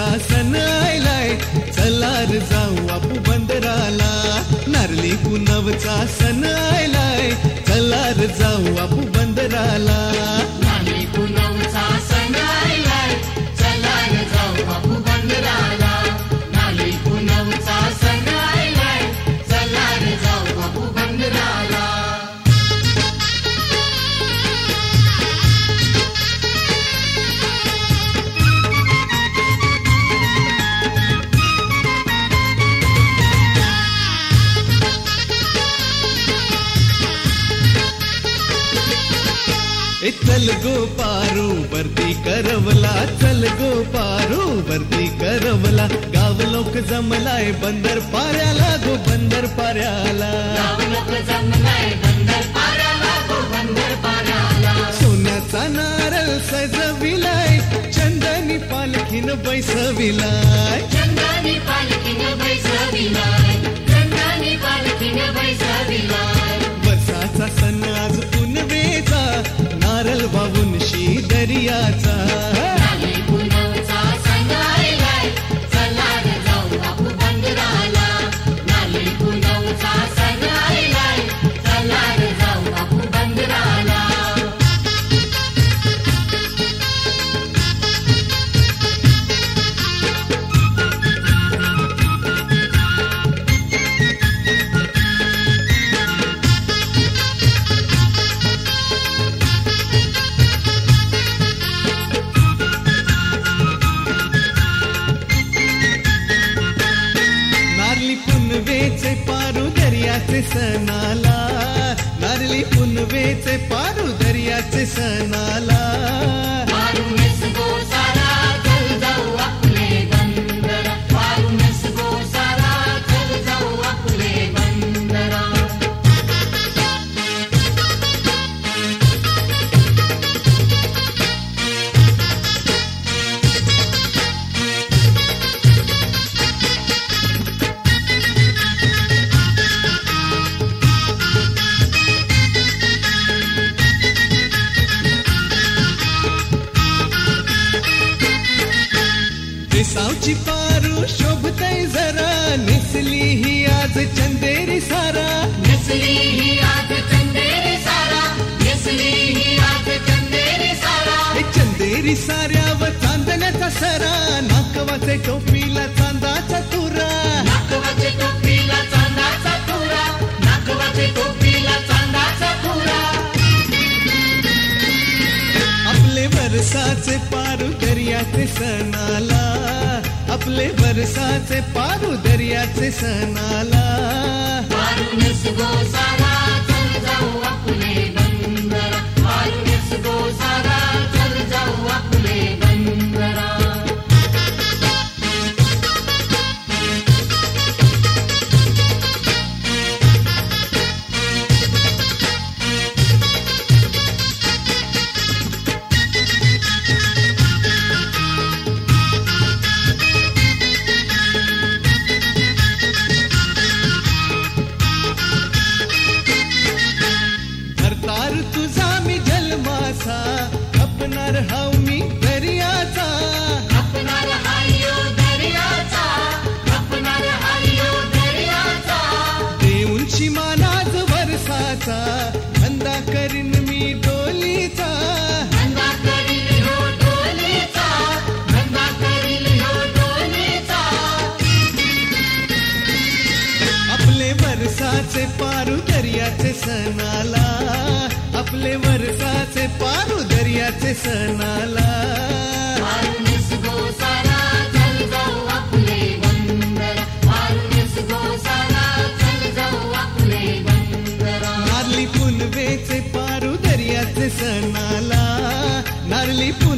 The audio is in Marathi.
सण आयलाय, चला रे जाऊ आपू बंदराला. नारळी पुनवचा सण आयलाय, चला रे जाऊ आपू बंदराला. नारळी पुनवचा सण आयलाय, चला रे जाऊ आपू बंदराला. नारळी पुनवचा सण आयलाय, चला रे जाऊ आपू बंदराला. चल गो पारू वर्दी करवला, चल गो पारू वर्दी करवला. गाव लोक जमलाय बंदर पाऱ्याला गो बंदर पाऱ्याला. गाव लोक जमलाय बंदर पाऱ्याला गो बंदर पाऱ्याला. सोन्याचा नारळ सजविलाय, चंदनी पालखीन बैसविलाय. चंदनी पालखीन बैसविलाय, चंदनी पालखीन बैसविलाय. वर्षाचा सण आज पुनवेचा, नारळ वाहून शी दर्याचा. नारळी पुनवचा सण आयलाय, चला रे जाऊ आपू बंदराला. नारळी पुनवचा सण आयलाय, चला रे जाऊ आपू बंदराला. पुनवेचे पारू दर्याचे सणाला, नारळी पुनवेचे पारू दर्याचे सणाला. वारूनच गोसारा चल जाऊ आपले बंदरा. वारूनच गोसारा चल जाऊ आपले बंदरा. सावची पारू शोभतय जरा, नेसली ही आज चंदेरी सारा. नेसली ही आज चंदेरी सारा, नेसली ही आज चंदेरी सारा. हे चंदेरी साऱ्यावर चांदण्याचा सरा, नाकवाचे टोपीला चांदाचा तुरा. नाकवाचे टोपीला चांदाचा तुरा, नाकवाचे टोपीला चांदाचा तुरा. आपले वरसाचे पारू दर्याचे सणाला, आपले वरसाचे पारू दर्याचे सणाला. वारूनच गोसारा चल जाऊ आपले बंदरा. वारूनच गोसारा चल जाऊ आपले बंदरा. धरतार तुझा मी जन्माचा, अपनार हाव मी दर्याचा. अपनार हायो दर्याचा, अपनार हायो दर्याचा. देऊंची मानाज वरसाचा, धंदा करीन मी डोलीचा. धंदा करील हो डोलीचा, धंदा करील हो डोलीचा. आपले वरसाचे पारू दर्याचे सणाला, आपले वरसाचे पारू दर्याचे सणाला. वारूनच गोसारा चल जाऊ आपले बंदरा. वारूनच गोसारा चल जाऊ आपले बंदरा. नारळी पुनवेचे पारू दर्याचे सणाला, नारळी